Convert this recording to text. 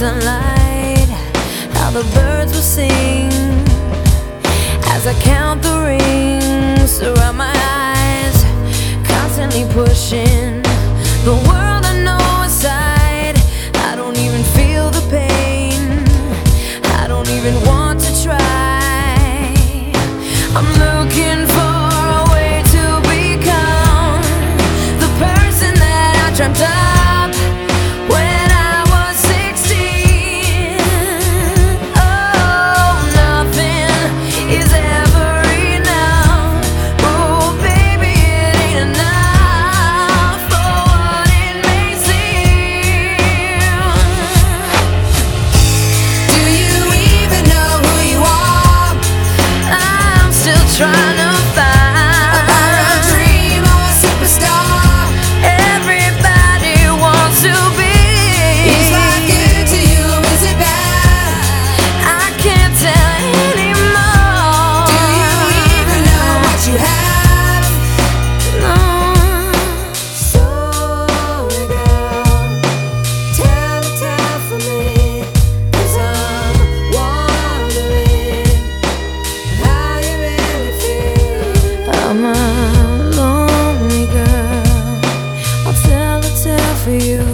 sunlight, how the birds will sing as I count the rings around my eyes, constantly pushing the world I know aside. I don't even feel the pain, I don't even want to try. I'm looking for a way to become the person that I dreamt of when I was 16. Oh, nothing is ever enough. Oh, baby, it ain't enough for what it may seem. Do you even know who you are? I'm still trying to find A dream or a superstar? everybody wants to be. Is life good to you? Is it bad? I can't tell anymore. Do you even know what you have? No. Sorry, girl, tell the tale for me, 'cause I'm wondering how you really feel. I'm a lonely girl. I'll tell a tale for you.